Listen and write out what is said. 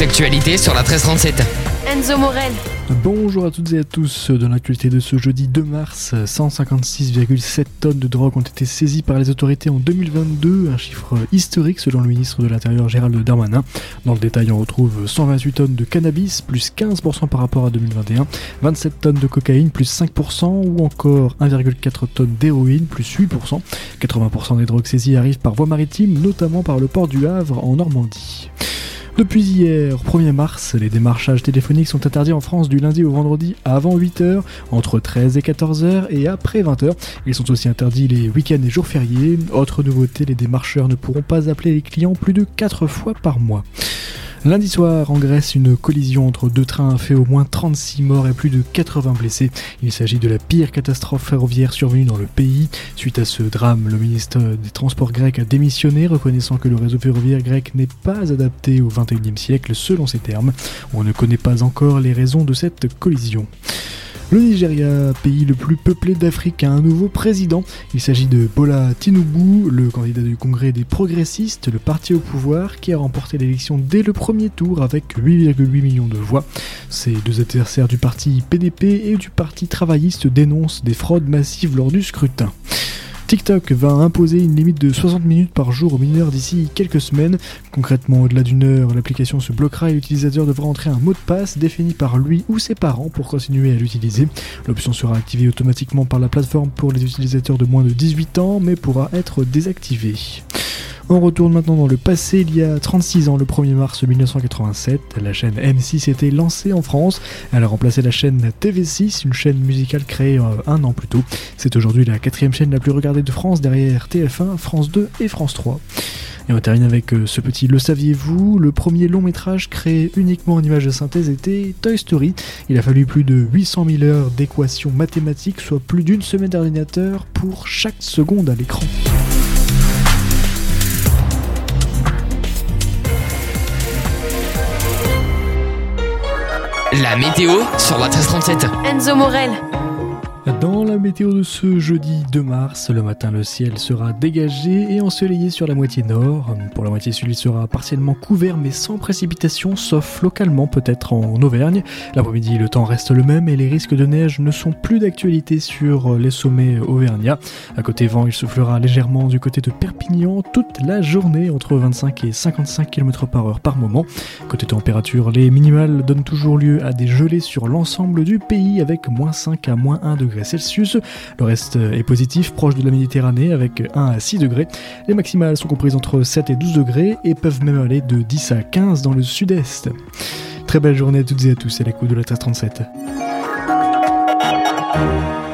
l'actualité sur la 1337. Enzo Morel. Bonjour à toutes et à tous. Dans l'actualité de ce jeudi 2 mars, 156,7 tonnes de drogue ont été saisies par les autorités en 2022, un chiffre historique selon le ministre de l'Intérieur Gérald Darmanin. Dans le détail, on retrouve 128 tonnes de cannabis, plus 15% par rapport à 2021, 27 tonnes de cocaïne, plus 5%, ou encore 1,4 tonnes d'héroïne, plus 8%. 80% des drogues saisies arrivent par voie maritime, notamment par le port du Havre en Normandie. Depuis hier, 1er mars, les démarchages téléphoniques sont interdits en France du lundi au vendredi avant 8h, entre 13 et 14h et après 20h. Ils sont aussi interdits les week-ends et jours fériés. Autre nouveauté, les démarcheurs ne pourront pas appeler les clients plus de 4 fois par mois. Lundi soir, en Grèce, une collision entre deux trains a fait au moins 36 morts et plus de 80 blessés. Il s'agit de la pire catastrophe ferroviaire survenue dans le pays. Suite à ce drame, le ministre des Transports grec a démissionné, reconnaissant que le réseau ferroviaire grec n'est pas adapté au XXIe siècle selon ses termes. On ne connaît pas encore les raisons de cette collision. Le Nigeria, pays le plus peuplé d'Afrique, a un nouveau président. Il s'agit de Bola Tinubu, le candidat du Congrès des progressistes, le parti au pouvoir, qui a remporté l'élection dès le premier tour avec 8,8 millions de voix. Ces deux adversaires du parti PDP et du parti travailliste dénoncent des fraudes massives lors du scrutin. TikTok va imposer une limite de 60 minutes par jour aux mineurs d'ici quelques semaines. Concrètement, au-delà d'une heure, l'application se bloquera et l'utilisateur devra entrer un mot de passe défini par lui ou ses parents pour continuer à l'utiliser. L'option sera activée automatiquement par la plateforme pour les utilisateurs de moins de 18 ans, mais pourra être désactivée. On retourne maintenant dans le passé. Il y a 36 ans, le 1er mars 1987, la chaîne M6 était lancée en France. Elle a remplacé la chaîne TV6, une chaîne musicale créée un an plus tôt. C'est aujourd'hui la 4e chaîne la plus regardée de France, derrière TF1, France 2 et France 3. Et on termine avec ce petit Le saviez-vous ? Le premier long métrage créé uniquement en images de synthèse était Toy Story. Il a fallu plus de 800 000 heures d'équations mathématiques, soit plus d'une semaine d'ordinateur pour chaque seconde à l'écran. La météo sur la 1337. Enzo Morel. Dans la météo de ce jeudi 2 mars, le matin le ciel sera dégagé et ensoleillé sur la moitié nord. Pour la moitié sud, il sera partiellement couvert mais sans précipitation, sauf localement peut-être en Auvergne. L'après-midi, le temps reste le même et les risques de neige ne sont plus d'actualité sur les sommets auvergnats. À côté vent, il soufflera légèrement du côté de Perpignan toute la journée, entre 25 et 55 km/h par moment. Côté température, les minimales donnent toujours lieu à des gelées sur l'ensemble du pays avec moins 5 à moins 1 degré Celsius. Le reste est positif, proche de la Méditerranée avec 1 à 6 degrés. Les maximales sont comprises entre 7 et 12 degrés et peuvent même aller de 10 à 15 dans le sud-est. Très belle journée à toutes et à tous à l'écoute de la 1337.